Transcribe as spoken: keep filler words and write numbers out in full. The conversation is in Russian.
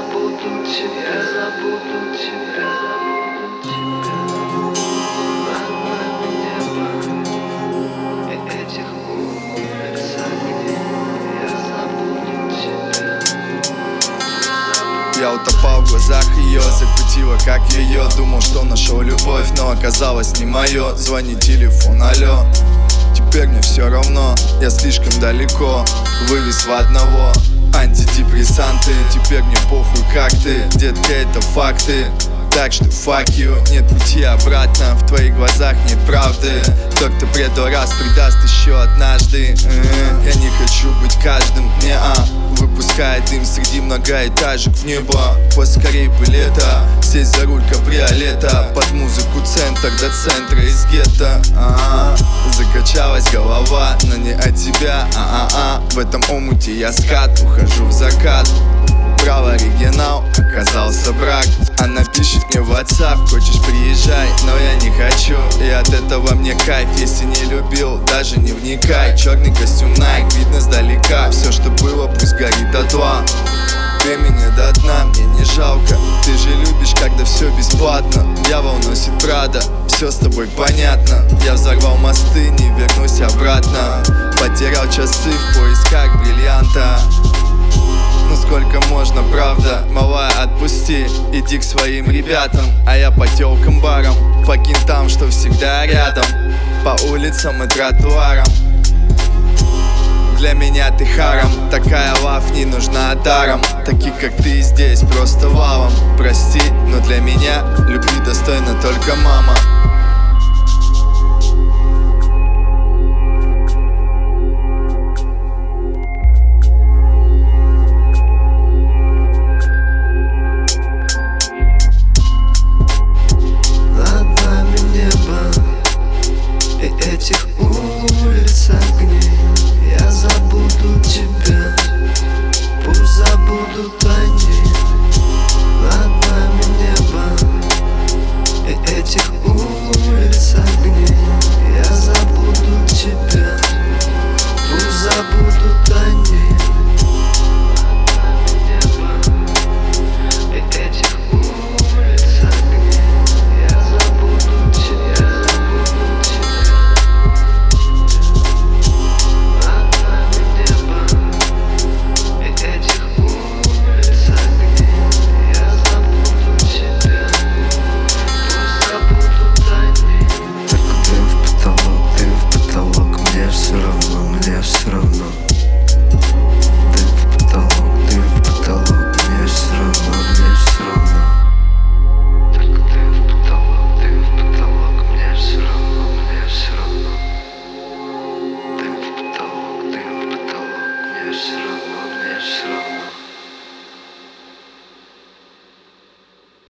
забуду тебя, я забуду тебя, забуду тебя. Над нами небо и этих улиц огней. Я забуду тебя. Я утопал в глазах ее, закрутила как ее. Думал, что нашел любовь, но оказалось не мое. Звонит телефон, алло. Теперь мне все равно, я слишком далеко. Вывез в одного антидепрессанты. Теперь мне похуй как ты, детка, это факты. Так что fuck you, нет пути обратно. В твоих глазах нет правды. Тот, кто предал раз, предаст еще однажды. Я не хочу быть каждым, не-а. Выпускает дым среди многоэтажек в небо. Поскорей бы лето, сесть за руль кабриолета. Под музыку центр до центра из гетто. А-а-а. Закачалась голова, но не от тебя. А-а-а. В этом омуте я скат, ухожу в закат. Брал оригинал, оказался брак. Она пишет мне в WhatsApp: хочешь приезжай, но я не хочу. И от этого мне кайф, если не любил, даже не вникай. Черный костюм Nike, видно сдалека. Все, что было, пусть горит дотла. Времени до дна, мне не жалко. Ты же любишь, когда все бесплатно. Дьявол носит Прада, все с тобой понятно. Я взорвал мосты, не вернусь обратно. Потерял часы в поисках бриллианта. Ну сколько можно, правда? Малая, отпусти, иди к своим ребятам. А я по тёлкам барам, по кентам, что всегда рядом. По улицам и тротуарам. Для меня ты харам, такая лав не нужна даром. Таких как ты здесь просто валом. Прости, но для меня любви достойна только мама. Этих улиц огней. Я забуду тебя, пусть забудут они. Над нами небо и этих улиц огней. Я забуду тебя, пусть забудут они. Все равно, мне все равно.